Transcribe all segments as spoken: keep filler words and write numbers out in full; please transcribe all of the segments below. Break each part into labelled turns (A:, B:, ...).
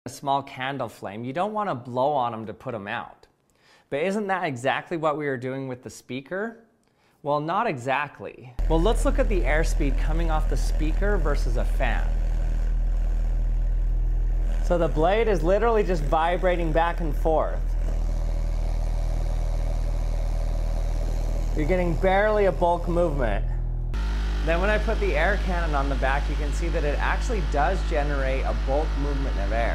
A: a small candle flame, you don't want to blow on them to put them out. But isn't that exactly what we were doing with the speaker? Well, not exactly. Well, let's look at the airspeed coming off the speaker versus a fan. So the blade is literally just vibrating back and forth. You're getting barely a bulk movement. Then when I put the air cannon on the back, you can see that it actually does generate a bulk movement of air.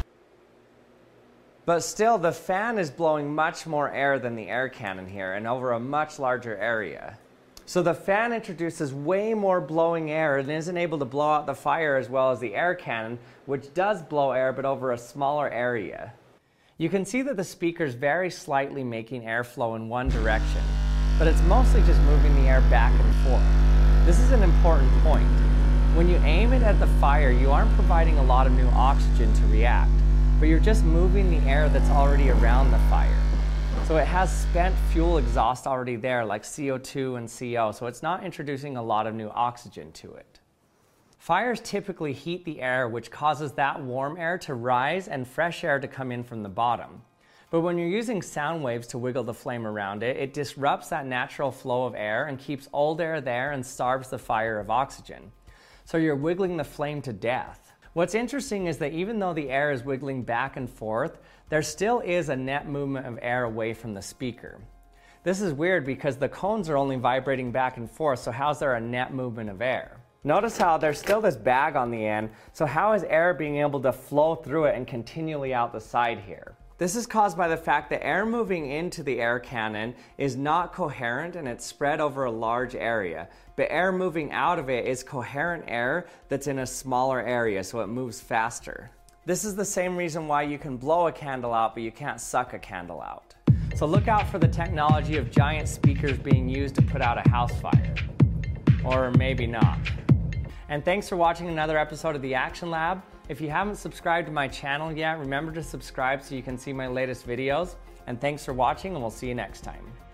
A: But still, the fan is blowing much more air than the air cannon here, and over a much larger area. So the fan introduces way more blowing air and isn't able to blow out the fire as well as the air cannon, which does blow air but over a smaller area. You can see that the speaker is very slightly making airflow in one direction, but it's mostly just moving the air back and forth. This is an important point. When you aim it at the fire, you aren't providing a lot of new oxygen to react, but you're just moving the air that's already around the fire. So it has spent fuel exhaust already there, like C O two and C O, so it's not introducing a lot of new oxygen to it. Fires typically heat the air, which causes that warm air to rise and fresh air to come in from the bottom. But when you're using sound waves to wiggle the flame around it, it disrupts that natural flow of air and keeps old air there and starves the fire of oxygen. So you're wiggling the flame to death. What's interesting is that even though the air is wiggling back and forth, there still is a net movement of air away from the speaker. This is weird because the cones are only vibrating back and forth, so how's there a net movement of air? Notice how there's still this bag on the end, so how is air being able to flow through it and continually out the side here? This is caused by the fact that air moving into the air cannon is not coherent and it's spread over a large area. But air moving out of it is coherent air that's in a smaller area, so it moves faster. This is the same reason why you can blow a candle out, but you can't suck a candle out. So look out for the technology of giant speakers being used to put out a house fire. Or maybe not. And thanks for watching another episode of the Action Lab. If you haven't subscribed to my channel yet, remember to subscribe so you can see my latest videos. And thanks for watching, and we'll see you next time.